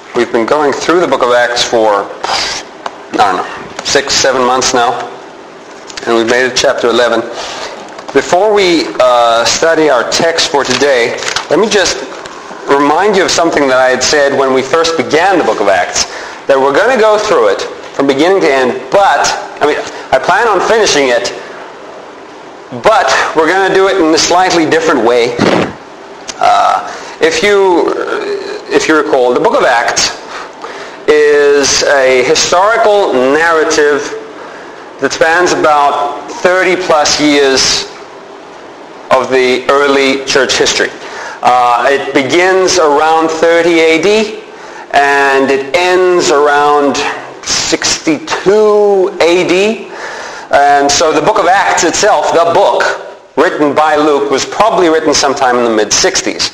We've been going through the book of Acts for, 6-7 months now, and we've made it chapter 11. Before we study our text for today, let me just remind you of something that I had said when we first began the book of Acts, that we're going to go through it from beginning to end, but, I plan on finishing it, but we're going to do it in a slightly different way. If you recall, the book of Acts is a historical narrative that spans about 30 plus years of the early church history. It begins around 30 AD and it ends around 62 AD. And so the book of Acts itself, the book written by Luke, was probably written sometime in the mid-60s.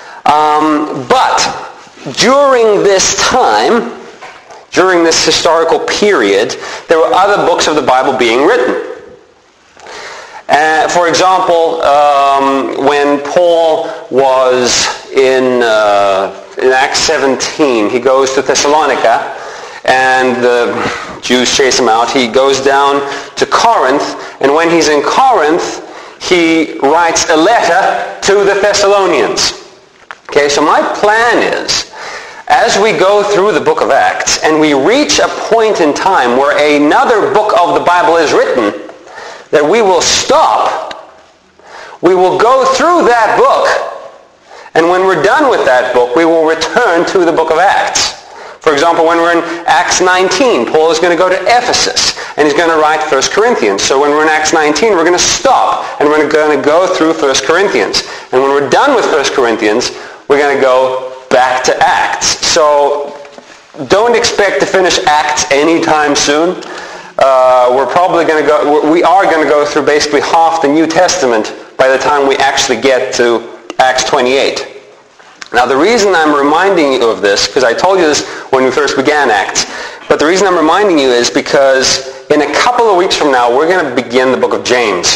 But during this time, during this historical period, there were other books of the Bible being written. For example, when Paul was in Acts 17, he goes to Thessalonica, and the Jews chase him out. He goes down to Corinth, and when he's in Corinth, he writes a letter to the Thessalonians. Okay, so my plan is, as we go through the book of Acts, and we reach a point in time where another book of the Bible is written, that we will stop. We will go through that book, and when we're done with that book, we will return to the book of Acts. For example, when we're in Acts 19, Paul is going to go to Ephesus, and he's going to write 1 Corinthians. So when we're in Acts 19, we're going to stop, and we're going to go through 1 Corinthians. And when we're done with 1 Corinthians, we're going to go back to Acts. So don't expect to finish Acts anytime soon. We are going to go through basically half the New Testament by the time we actually get to Acts 28. Now the reason I'm reminding you of this, because I told you this when we first began Acts, but the reason I'm reminding you is because in a couple of weeks from now, we're going to begin the book of James.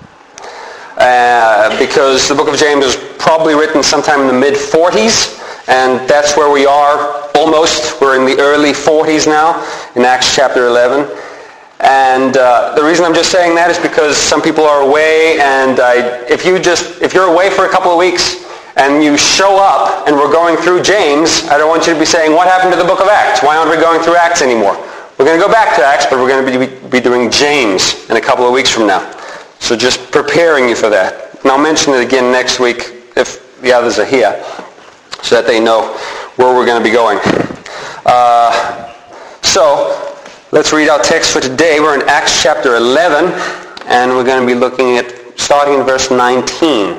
Because the book of James was probably written sometime in the mid-40s, and that's where we are almost. We're in the early 40s now, in Acts chapter 11. And the reason I'm just saying that is because some people are away, and if you're away for a couple of weeks, and you show up and we're going through James, I don't want you to be saying, what happened to the book of Acts? Why aren't we going through Acts anymore? We're going to go back to Acts, but we're going to be doing James in a couple of weeks from now. So just preparing you for that. And I'll mention it again next week if the others are here, so that they know where we're going to be going. So let's read our text for today. We're in Acts chapter 11, and we're going to be looking at starting in verse 19.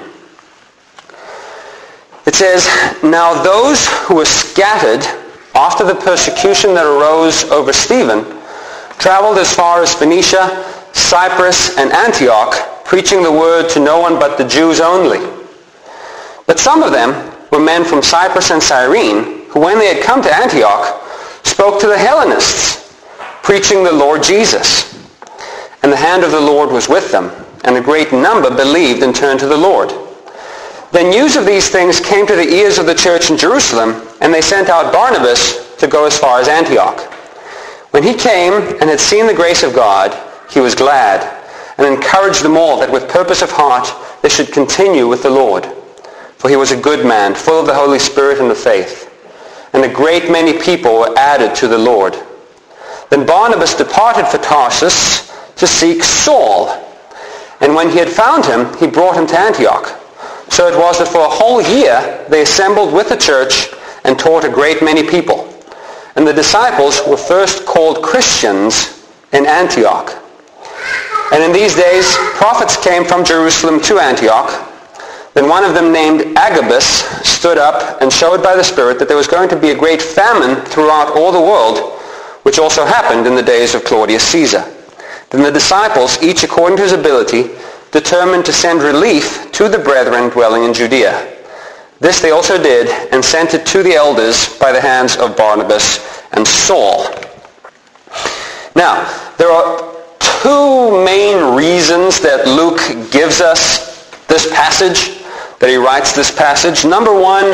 It says, "Now those who were scattered after the persecution that arose over Stephen traveled as far as Phoenicia, Cyprus, and Antioch, preaching the word to no one but the Jews only. But some of them were men from Cyprus and Cyrene, who when they had come to Antioch, spoke to the Hellenists, preaching the Lord Jesus. And the hand of the Lord was with them, and a great number believed and turned to the Lord. Then news of these things came to the ears of the church in Jerusalem, and they sent out Barnabas to go as far as Antioch. When he came and had seen the grace of God, he was glad, and encouraged them all that with purpose of heart they should continue with the Lord. For he was a good man, full of the Holy Spirit and of faith. And a great many people were added to the Lord. Then Barnabas departed for Tarsus to seek Saul. And when he had found him, he brought him to Antioch. So it was that for a whole year they assembled with the church and taught a great many people. And the disciples were first called Christians in Antioch. And in these days prophets came from Jerusalem to Antioch. Then one of them named Agabus stood up and showed by the Spirit that there was going to be a great famine throughout all the world, which also happened in the days of Claudius Caesar. Then the disciples, each according to his ability, determined to send relief to the brethren dwelling in Judea. This they also did, and sent it to the elders by the hands of Barnabas and Saul." Now, there are two main reasons that Luke gives us this passage, that he writes this passage. Number one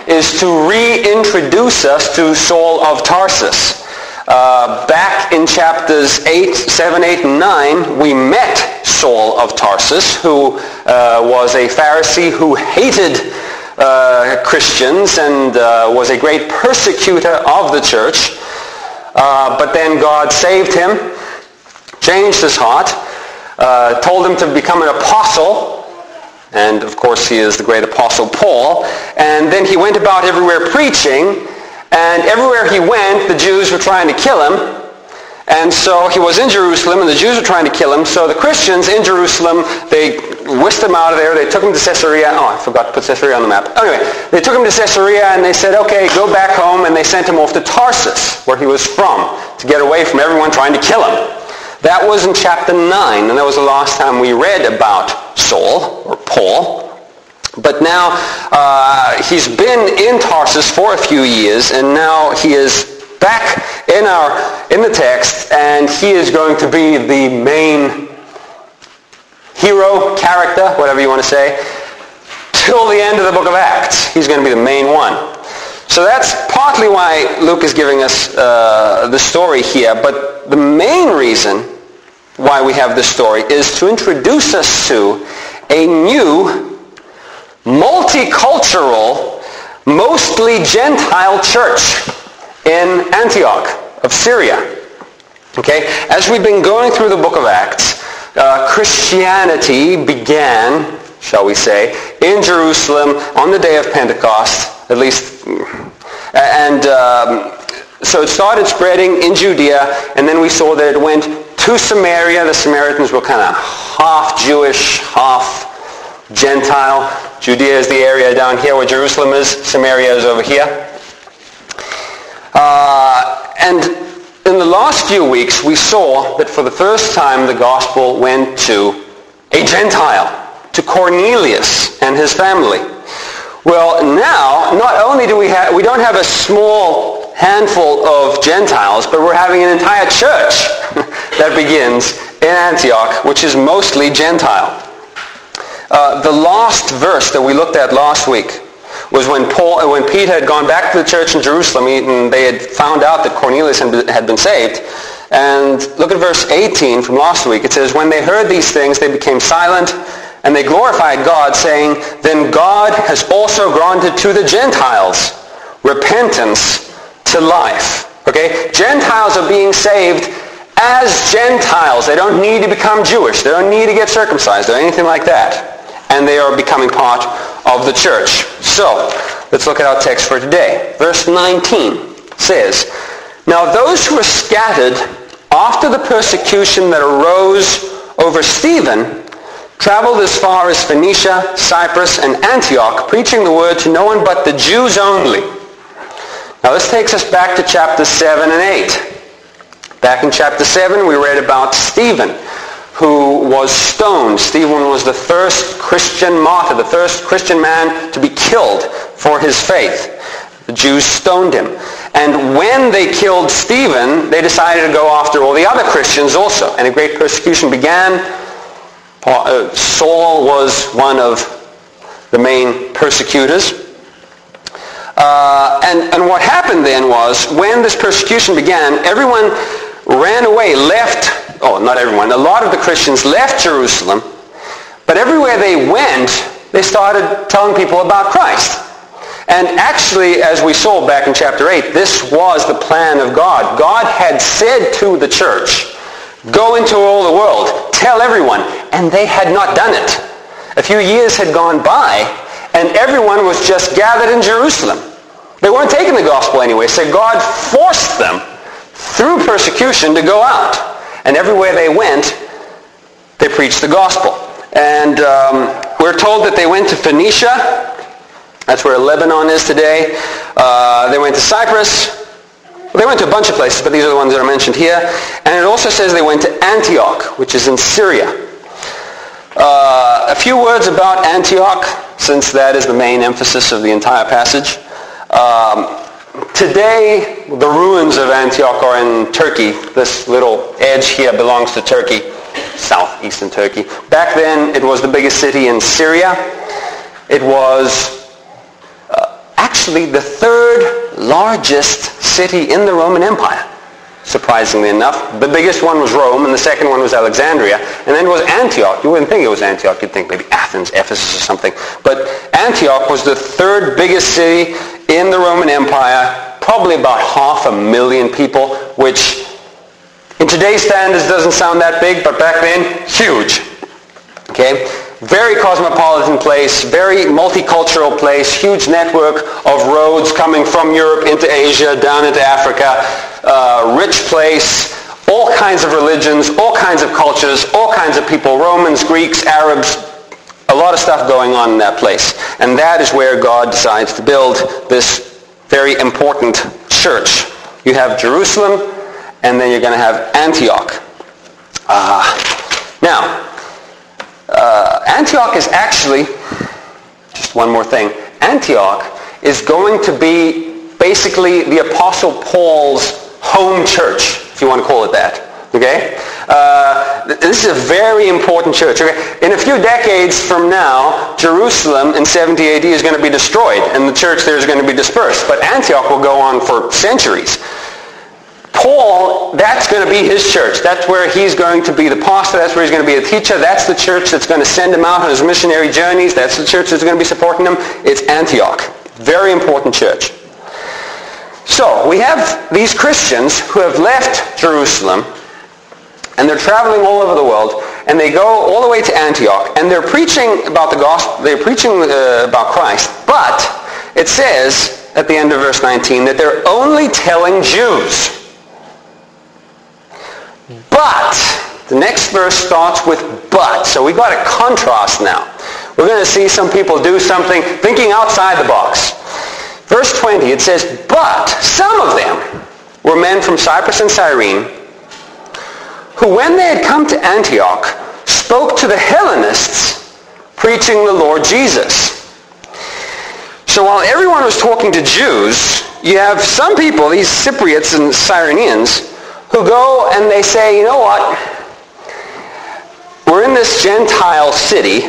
is to reintroduce us to Saul of Tarsus. Back in chapters 7, 8, and 9, we met Saul of Tarsus, who was a Pharisee who hated Christians and was a great persecutor of the church. But then God saved him, changed his heart, told him to become an apostle. And of course he is the great apostle Paul. And then he went about everywhere preaching. And everywhere he went, the Jews were trying to kill him. And so he was in Jerusalem, and the Jews were trying to kill him. So the Christians in Jerusalem, they whisked him out of there. They took him to Caesarea. Oh, I forgot to put Caesarea on the map. Anyway, they took him to Caesarea, and they said, okay, go back home. And they sent him off to Tarsus, where he was from, to get away from everyone trying to kill him. That was in chapter 9, and that was the last time we read about Saul, or Paul. But now he's been in Tarsus for a few years, and now he is back in the text, and he is going to be the main hero, character, whatever you want to say, till the end of the book of Acts. He's going to be the main one. So that's partly why Luke is giving us the story here, but the main reason why we have this story is to introduce us to a new multicultural, mostly Gentile church in Antioch of Syria. Okay? As we've been going through the book of Acts, Christianity began, shall we say, in Jerusalem on the day of Pentecost, at least. And so it started spreading in Judea, and then we saw that it went to Samaria. The Samaritans were kind of half Jewish, half Gentile. Judea is the area down here where Jerusalem is. Samaria is over here. And in the last few weeks, we saw that for the first time the gospel went to a Gentile, to Cornelius and his family. Well, now, not only do we don't have a small handful of Gentiles, but we're having an entire church that begins in Antioch, which is mostly Gentile. The last verse that we looked at last week was when Peter had gone back to the church in Jerusalem, and they had found out that Cornelius had been saved. And look at verse 18 from last week. It says, when they heard these things, they became silent, and they glorified God, saying, then God has also granted to the Gentiles repentance to life. Okay? Gentiles are being saved as Gentiles. They don't need to become Jewish. They don't need to get circumcised or anything like that. And they are becoming part of the church. So, let's look at our text for today. Verse 19 says, now those who were scattered after the persecution that arose over Stephen traveled as far as Phoenicia, Cyprus, and Antioch, preaching the word to no one but the Jews only. Now this takes us back to chapter 7 and 8. Back in chapter 7, we read about Stephen, who was stoned. Stephen was the first Christian martyr, the first Christian man to be killed for his faith. The Jews stoned him. And when they killed Stephen, they decided to go after all the other Christians also. And a great persecution began. Saul was one of the main persecutors. And what happened then was, when this persecution began, everyone ran away, not everyone, a lot of the Christians left Jerusalem, but everywhere they went, they started telling people about Christ. And actually, as we saw back in chapter 8, this was the plan of God. God had said to the church, go into all the world, tell everyone, and they had not done it. A few years had gone by, and everyone was just gathered in Jerusalem. They weren't taking the gospel anyway, so God forced them through persecution to go out. And everywhere they went, they preached the gospel. And we're told that they went to Phoenicia. That's where Lebanon is today. They went to Cyprus. They went to a bunch of places, but these are the ones that are mentioned here. And it also says they went to Antioch, which is in Syria. A few words about Antioch, since that is the main emphasis of the entire passage. Today, the ruins of Antioch are in Turkey. This little edge here belongs to Turkey, southeastern Turkey. Back then, it was the biggest city in Syria. It was actually the third largest city in the Roman Empire. Surprisingly enough, the biggest one was Rome, and the second one was Alexandria, and then it was Antioch. You wouldn't think it was Antioch. You'd think maybe Athens, Ephesus, or something. But Antioch was the third biggest city in the Roman Empire, probably about 500,000 people, which in today's standards doesn't sound that big, but back then, huge. Okay? Very cosmopolitan place, very multicultural place, huge network of roads coming from Europe into Asia, down into Africa, rich place, all kinds of religions, all kinds of cultures, all kinds of people, Romans, Greeks, Arabs, a lot of stuff going on in that place. And that is where God decides to build this very important church. You have Jerusalem, and then you're going to have Antioch. Now, Antioch is actually, just one more thing, Antioch is going to be basically the Apostle Paul's home church, if you want to call it that. Okay? This is a very important church. Okay? In a few decades from now, Jerusalem in 70 AD is going to be destroyed, and the church there is going to be dispersed. But Antioch will go on for centuries. Paul, that's going to be his church. That's where he's going to be the pastor. That's where he's going to be the teacher. That's the church that's going to send him out on his missionary journeys. That's the church that's going to be supporting him. It's Antioch. Very important church. So we have these Christians who have left Jerusalem, and they're traveling all over the world, and they go all the way to Antioch, and they're preaching about the gospel. They're preaching about Christ, but it says at the end of verse 19 that they're only telling Jews. But, the next verse starts with but. So we've got a contrast now. We're going to see some people do something thinking outside the box. Verse 20, it says, but some of them were men from Cyprus and Cyrene, who when they had come to Antioch, spoke to the Hellenists, preaching the Lord Jesus. So while everyone was talking to Jews, you have some people, these Cypriots and Cyreneans, who go and they say, you know what, we're in this Gentile city,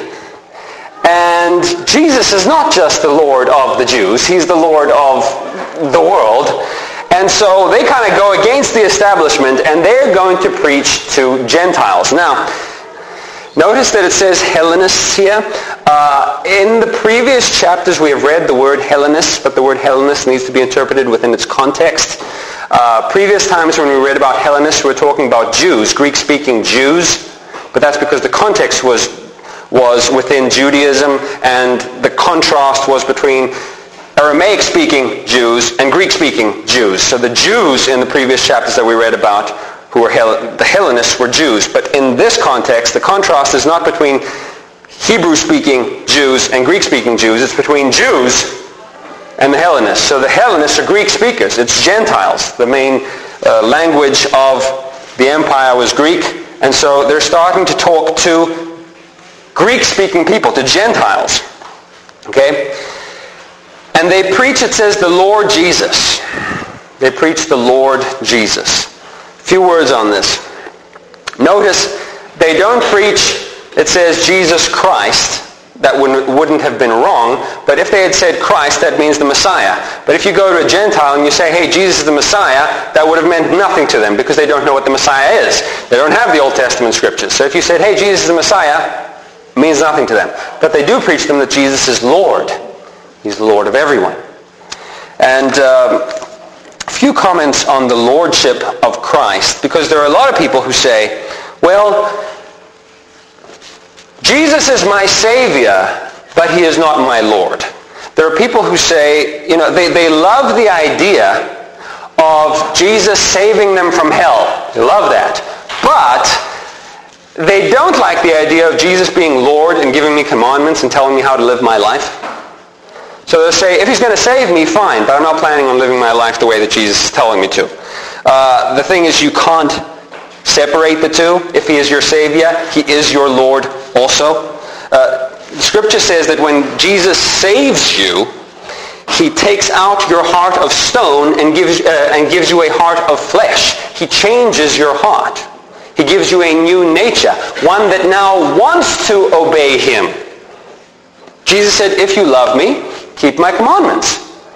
and Jesus is not just the Lord of the Jews, he's the Lord of the world. And so they kind of go against the establishment, and they're going to preach to Gentiles. Now, notice that it says Hellenists here. In the previous chapters we have read the word Hellenist, but the word Hellenist needs to be interpreted within its context. Previous times when we read about Hellenists, we were talking about Jews, Greek-speaking Jews, but that's because the context was within Judaism, and the contrast was between Aramaic-speaking Jews and Greek-speaking Jews. So the Jews in the previous chapters that we read about, who were the Hellenists, were Jews. But in this context, the contrast is not between Hebrew-speaking Jews and Greek-speaking Jews. It's between Jews and the Hellenists. So the Hellenists are Greek speakers. It's Gentiles. The main language of the empire was Greek. And so they're starting to talk to Greek-speaking people, to Gentiles. Okay? And they preach, it says, the Lord Jesus. They preach the Lord Jesus. A few words on this. Notice, they don't preach, it says, Jesus Christ. That wouldn't have been wrong, but if they had said Christ, that means the Messiah. But if you go to a Gentile and you say, hey, Jesus is the Messiah, that would have meant nothing to them because they don't know what the Messiah is. They don't have the Old Testament scriptures. So if you said, hey, Jesus is the Messiah, it means nothing to them. But they do preach them that Jesus is Lord. He's the Lord of everyone. And a few comments on the lordship of Christ, because there are a lot of people who say, well, Jesus is my Savior, but he is not my Lord. There are people who say, you know, they love the idea of Jesus saving them from hell. They love that. But they don't like the idea of Jesus being Lord and giving me commandments and telling me how to live my life. So they'll say, if he's going to save me, fine, but I'm not planning on living my life the way that Jesus is telling me to. The thing is, you can't separate the two. If he is your Savior, he is your Lord also. The Scripture says that when Jesus saves you, he takes out your heart of stone and gives you a heart of flesh. He changes your heart. He gives you a new nature, one that now wants to obey him. Jesus said, if you love me, keep my commandments.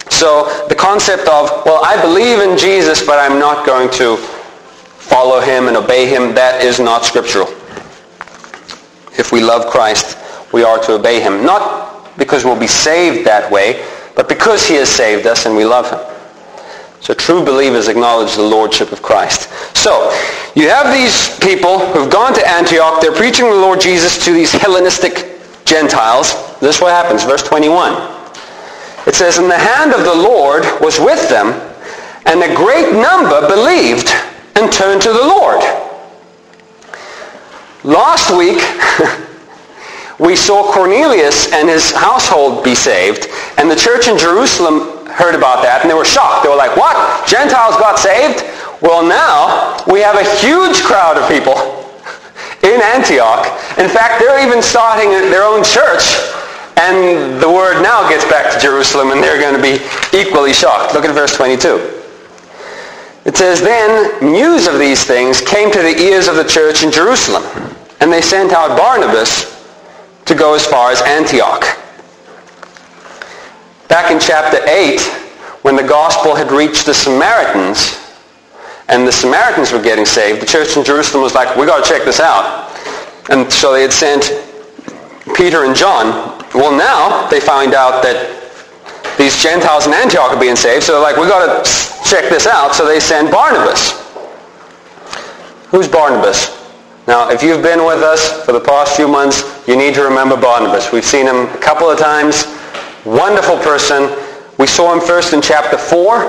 So the concept of, well, I believe in Jesus, but I'm not going to follow him and obey him, that is not scriptural. If we love Christ, we are to obey him. Not because we'll be saved that way, but because he has saved us and we love him. So true believers acknowledge the lordship of Christ. So you have these people who've gone to Antioch. They're preaching the Lord Jesus to these Hellenistic Gentiles. This is what happens, verse 21. It says, "And the hand of the Lord was with them, and a great number believed and turned to the Lord." Last week, we saw Cornelius and his household be saved, and the church in Jerusalem heard about that, and they were shocked. They were like, what? Gentiles got saved? Well, now we have a huge crowd of people in Antioch. In fact, they're even starting their own church, and the word now gets back to Jerusalem, and they're going to be equally shocked. Look at verse 22. It says, "Then news of these things came to the ears of the church in Jerusalem, and they sent out Barnabas to go as far as Antioch." Back in chapter 8, when the gospel had reached the Samaritans, and the Samaritans were getting saved, the church in Jerusalem was like, we got to check this out. And so they had sent Peter and John. Well, now they find out that these Gentiles in Antioch are being saved, so they're like, we got to check this out. So they send Barnabas. Who's Barnabas? Now, if you've been with us for the past few months, you need to remember Barnabas. We've seen him a couple of times. Wonderful person. We saw him first in chapter 4,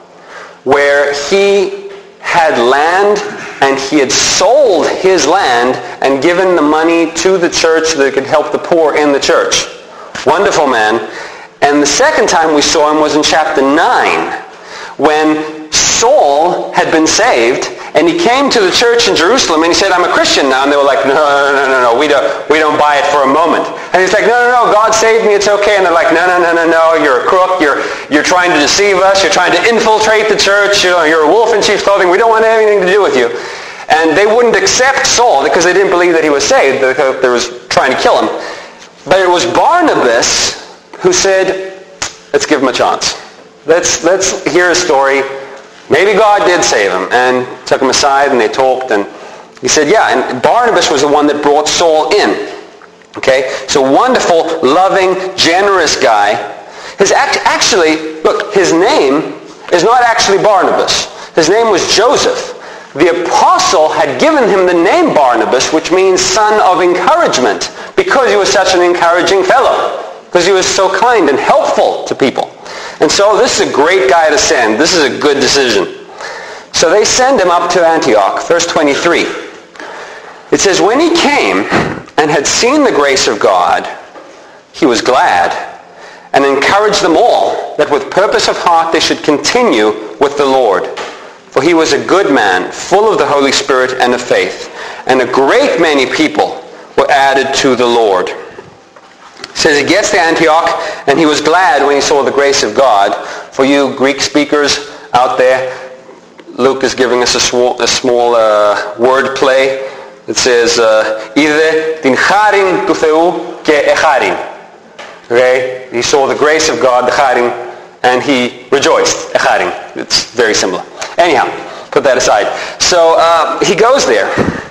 where he had land and he had sold his land and given the money to the church so that it could help the poor in the church. Wonderful man. And the second time we saw him was in chapter 9, when Saul had been saved, and he came to the church in Jerusalem and he said, I'm a Christian now. And they were like, no, we don't buy it for a moment. And he's like, no, God saved me, it's okay. And they're like, no, you're a crook, you're trying to deceive us, you're trying to infiltrate the church, you're a wolf in sheep's clothing, we don't want anything to do with you. And they wouldn't accept Saul because they didn't believe that he was saved, they was trying to kill him. But it was Barnabas who said, let's give him a chance. Let's hear a story. Maybe God did save him, and took him aside and they talked, and he said, yeah, and Barnabas was the one that brought Saul in. Okay, so wonderful, loving, generous guy. Actually, look, his name is not actually Barnabas. His name was Joseph. The apostle had given him the name Barnabas, which means son of encouragement, because he was such an encouraging fellow, because he was so kind and helpful to people. And so this is a great guy to send. This is a good decision. So they send him up to Antioch. Verse 23. It says, when he came and had seen the grace of God, he was glad and encouraged them all that with purpose of heart they should continue with the Lord. For he was a good man, full of the Holy Spirit and of faith. And a great many people were added to the Lord. It says he gets to Antioch, and he was glad when he saw the grace of God. For you Greek speakers out there, Luke is giving us a small word play. It says, "Είδε την χάριν του Θεού και εχάριν." Okay, he saw the grace of God, the charim, and he rejoiced. Echarim. It's very similar. Anyhow, put that aside. So he goes there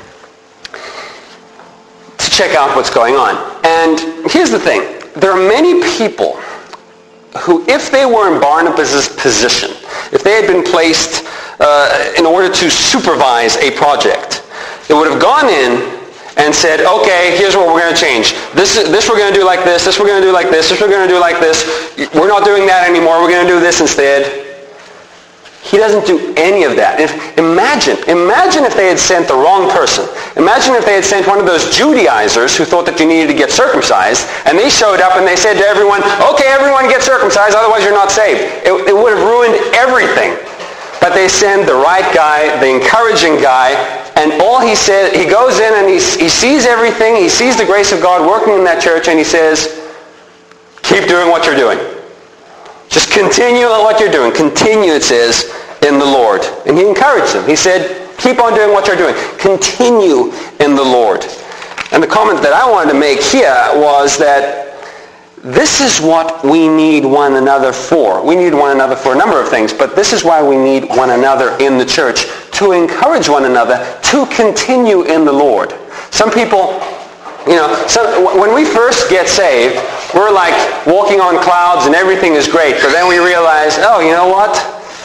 to check out what's going on. And here's the thing. There are many people who, if they were in Barnabas' position, if they had been placed in order to supervise a project, they would have gone in and said, okay, here's what we're going to change. This we're going to do like this we're going to do like this we're going to do like this. We're not doing that anymore. We're going to do this instead. He doesn't do any of that. Imagine if they had sent the wrong person. Imagine if they had sent one of those Judaizers who thought that you needed to get circumcised, and they showed up and they said to everyone, okay, everyone get circumcised, otherwise you're not saved. It would have ruined everything. But they send the right guy, the encouraging guy, and all he said, he goes in and he sees everything, he sees the grace of God working in that church, and he says, keep doing what you're doing. Just continue on what you're doing. Continue, it says, in the Lord. And he encouraged them. He said, keep on doing what you're doing. Continue in the Lord. And the comment that I wanted to make here was that this is what we need one another for. We need one another for a number of things, but this is why we need one another in the church, to encourage one another to continue in the Lord. Some people, when we first get saved, we're like walking on clouds and everything is great, but then we realize, oh, you know what?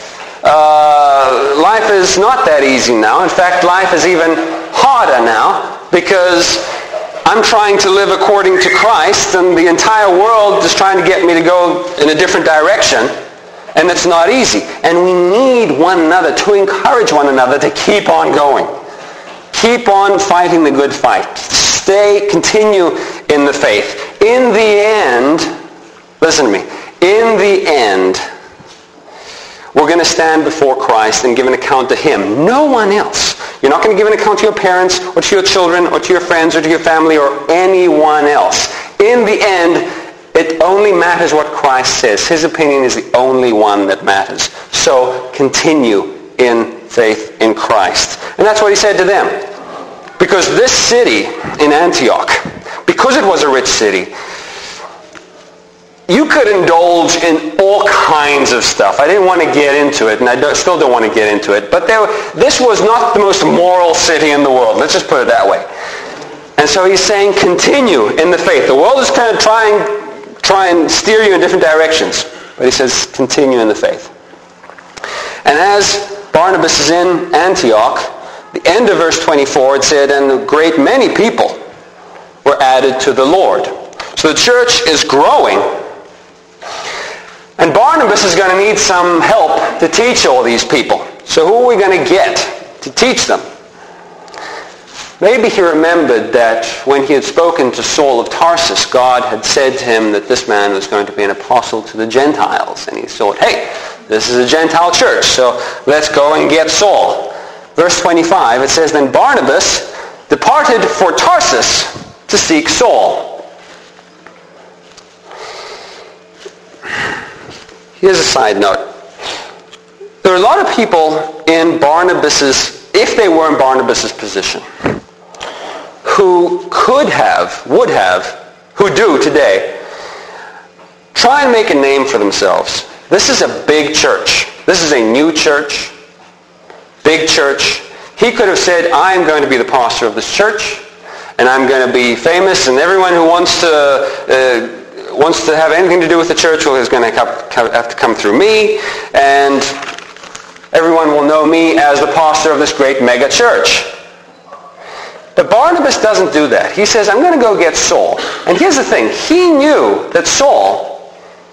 Life is not that easy now. In fact, life is even harder now because I'm trying to live according to Christ, and the entire world is trying to get me to go in a different direction, and it's not easy. And we need one another to encourage one another to keep on going. Keep on fighting the good fight. Continue in the faith. In the end, listen to me, in the end, we're going to stand before Christ and give an account to him. No one else. You're not going to give an account to your parents or to your children or to your friends or to your family or anyone else. In the end, it only matters what Christ says. His opinion is the only one that matters. So continue in faith in Christ. And that's what he said to them. Because this city in Antioch, because it was a rich city, you could indulge in all kinds of stuff. I didn't want to get into it, and I still don't want to get into it. But this was not the most moral city in the world. Let's just put it that way. And so he's saying, continue in the faith. The world is kind of try and steer you in different directions. But he says, continue in the faith. And as Barnabas is in Antioch, the end of verse 24, it said, and a great many people were added to the Lord. So the church is growing. And Barnabas is going to need some help to teach all these people. So who are we going to get to teach them? Maybe he remembered that when he had spoken to Saul of Tarsus, God had said to him that this man was going to be an apostle to the Gentiles. And he thought, hey, this is a Gentile church, so let's go and get Saul. Verse 25, it says, then Barnabas departed for Tarsus to seek Saul. Here's a side note. There are a lot of people in Barnabas's, if they were in Barnabas's position, who would have, who do today, try and make a name for themselves. This is a big church. This is a new church, big church. He could have said, I'm going to be the pastor of this church, and I'm going to be famous, and everyone who wants to have anything to do with the church is going to have to come through me, and everyone will know me as the pastor of this great mega church. But Barnabas doesn't do that. He says, I'm going to go get Saul. And here's the thing. He knew that Saul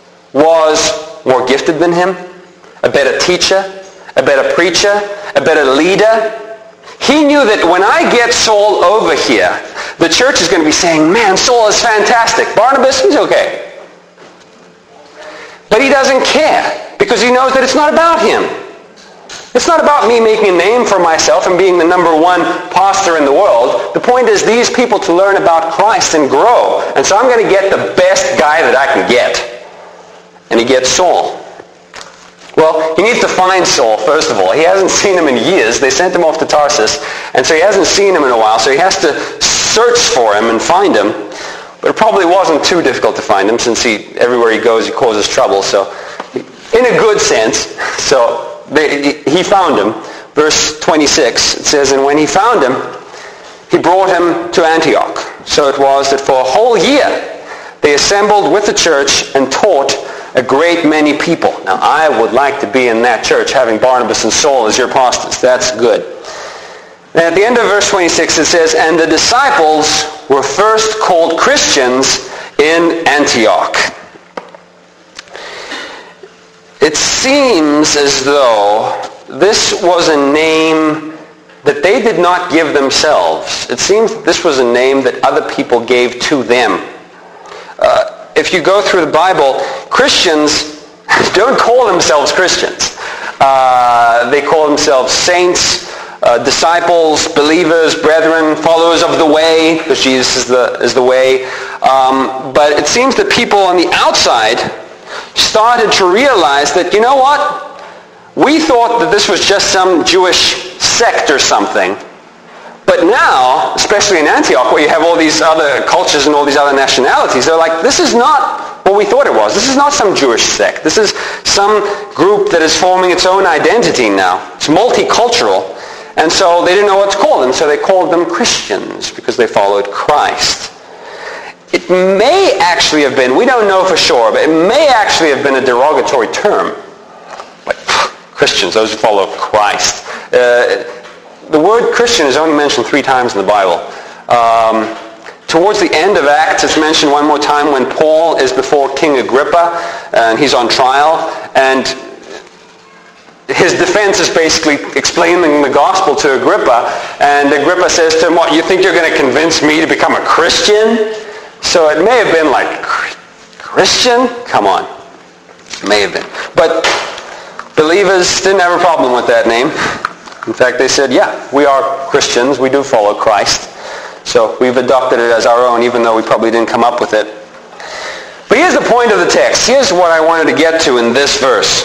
was more gifted than him, a better teacher, a better preacher, a better leader. He knew that when I get Saul over here, the church is going to be saying, man, Saul is fantastic. Barnabas, he's okay. But he doesn't care because he knows that it's not about him. It's not about me making a name for myself and being the number one pastor in the world. The point is these people to learn about Christ and grow. And so I'm going to get the best guy that I can get. And he gets Saul. Well, he needs to find Saul, first of all. He hasn't seen him in years. They sent him off to Tarsus, and so he hasn't seen him in a while, so he has to search for him and find him. But it probably wasn't too difficult to find him, since everywhere he goes, he causes trouble. So, in a good sense, he found him. Verse 26, it says, and when he found him, he brought him to Antioch. So it was that for a whole year, they assembled with the church and taught a great many people. Now, I would like to be in that church having Barnabas and Saul as your pastors. That's good. And at the end of verse 26, it says, and the disciples were first called Christians in Antioch. It seems as though this was a name that they did not give themselves. It seems that this was a name that other people gave to them. If you go through the Bible, Christians don't call themselves Christians. They call themselves saints, disciples, believers, brethren, followers of the way, because Jesus is the way. But it seems that people on the outside started to realize that, you know what? We thought that this was just some Jewish sect or something. But now, especially in Antioch, where you have all these other cultures and all these other nationalities, they're like, this is not what we thought it was. This is not some Jewish sect. This is some group that is forming its own identity now. It's multicultural. And so they didn't know what to call them, so they called them Christians because they followed Christ. It may actually have been, we don't know for sure, but it may actually have been a derogatory term. Like, Christians, those who follow Christ. The word Christian is only mentioned 3 times in the Bible. Towards the end of Acts, it's mentioned one more time when Paul is before King Agrippa, and he's on trial, and his defense is basically explaining the gospel to Agrippa, and Agrippa says to him, what, you think you're going to convince me to become a Christian? So it may have been like, Christian? Come on. It may have been. But believers didn't have a problem with that name. In fact, they said, yeah, we are Christians. We do follow Christ. So we've adopted it as our own, even though we probably didn't come up with it. But here's the point of the text. Here's what I wanted to get to in this verse.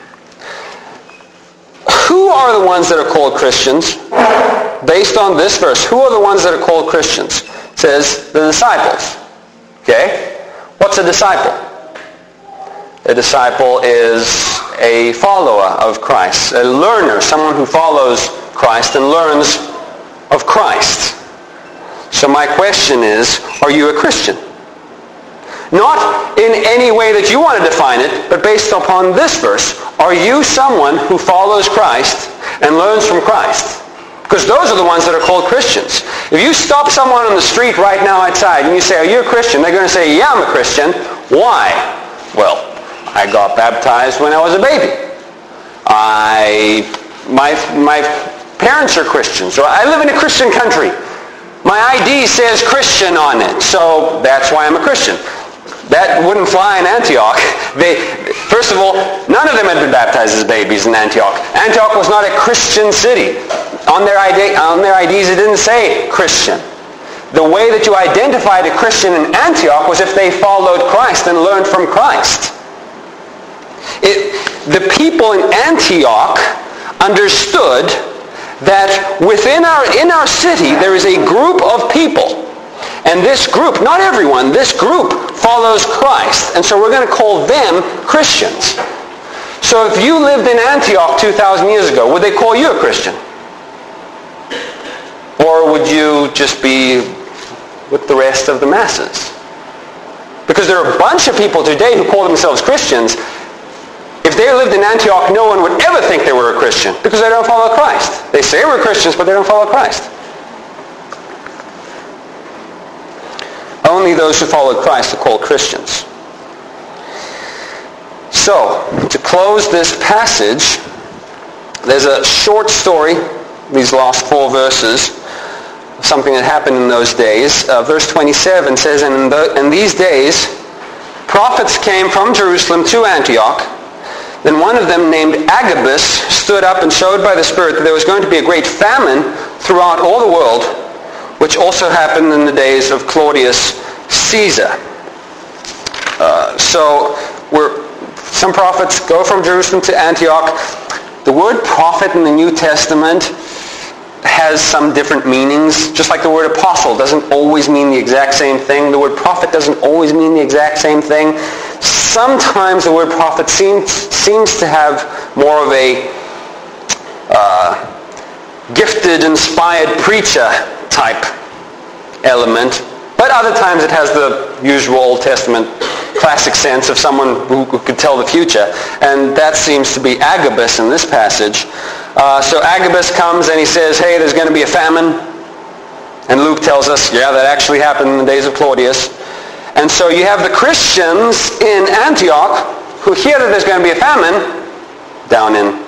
Who are the ones that are called Christians? Based on this verse, who are the ones that are called Christians? It says the disciples. Okay? What's a disciple? A disciple is a follower of Christ, a learner, someone who follows Christ and learns of Christ. So my question is, are you a Christian? Not in any way that you want to define it, but based upon this verse. Are you someone who follows Christ and learns from Christ? Because those are the ones that are called Christians. If you stop someone on the street right now outside and you say, are you a Christian? They're going to say, yeah, I'm a Christian. Why? Well, I got baptized when I was a baby. My parents are Christians. So I live in a Christian country. My ID says Christian on it, so that's why I'm a Christian. That wouldn't fly in Antioch. First of all, none of them had been baptized as babies in Antioch. Antioch was not a Christian city. On their IDs, it didn't say Christian. The way that you identified a Christian in Antioch was if they followed Christ and learned from Christ. The people in Antioch understood that in our city there is a group of people. And this group, not everyone, this group follows Christ. And so we're going to call them Christians. So if you lived in Antioch 2,000 years ago, would they call you a Christian? Or would you just be with the rest of the masses? Because there are a bunch of people today who call themselves Christians. If they lived in Antioch, no one would ever think they were a Christian because they don't follow Christ. They say we're Christians, but they don't follow Christ. Only those who follow Christ are called Christians. So, to close this passage, there's a short story, these last 4 verses, something that happened in those days. Verse 27 says, and in these days, prophets came from Jerusalem to Antioch. Then one of them, named Agabus, stood up and showed by the Spirit that there was going to be a great famine throughout all the world, which also happened in the days of Claudius Caesar. Some prophets go from Jerusalem to Antioch. The word prophet in the New Testament has some different meanings. Just like the word apostle doesn't always mean the exact same thing. The word prophet doesn't always mean the exact same thing. Sometimes the word prophet seems to have more of a gifted, inspired preacher type element. But other times it has the usual Old Testament classic sense of someone who could tell the future. And that seems to be Agabus in this passage. So Agabus comes and he says, hey, there's going to be a famine. And Luke tells us, yeah, that actually happened in the days of Claudius. And so you have the Christians in Antioch who hear that there's going to be a famine down in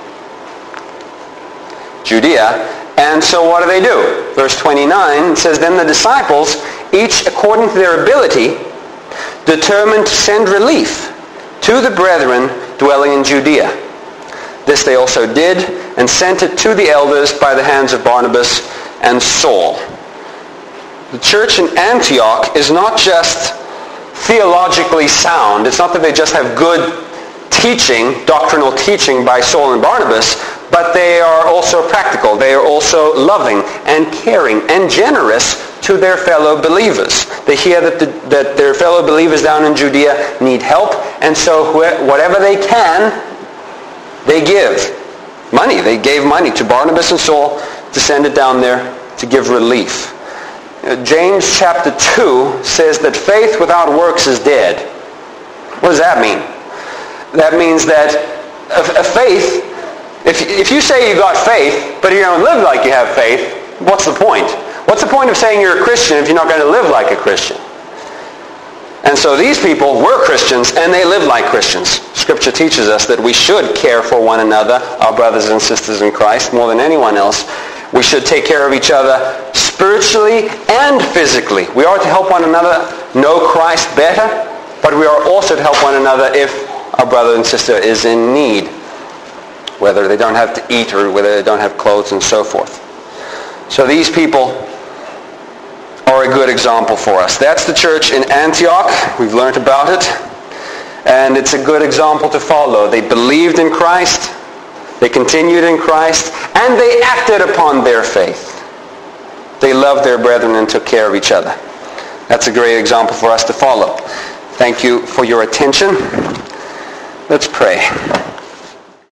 Judea. And so what do? Verse 29 says, then the disciples, each according to their ability, determined to send relief to the brethren dwelling in Judea. This they also did, and sent it to the elders by the hands of Barnabas and Saul. The church in Antioch is not just theologically sound. It's not that they just have good teaching, doctrinal teaching by Saul and Barnabas, but they are also practical. They are also loving and caring and generous to their fellow believers. They hear that their fellow believers down in Judea need help, and so whatever they can, they give. Money. They gave money to Barnabas and Saul to send it down there to give relief. James chapter 2 says that faith without works is dead. What does that mean? That means that a faith, if you say you got faith, but you don't live like you have faith, what's the point? What's the point of saying you're a Christian if you're not going to live like a Christian? And so these people were Christians, and they lived like Christians. Scripture teaches us that we should care for one another, our brothers and sisters in Christ, more than anyone else. We should take care of each other spiritually and physically. We are to help one another know Christ better, but we are also to help one another if our brother and sister is in need, whether they don't have to eat or whether they don't have clothes and so forth. So these people are a good example for us. That's the church in Antioch. We've learned about it. And it's a good example to follow. They believed in Christ. They continued in Christ. And they acted upon their faith. They loved their brethren and took care of each other. That's a great example for us to follow. Thank you for your attention. Let's pray.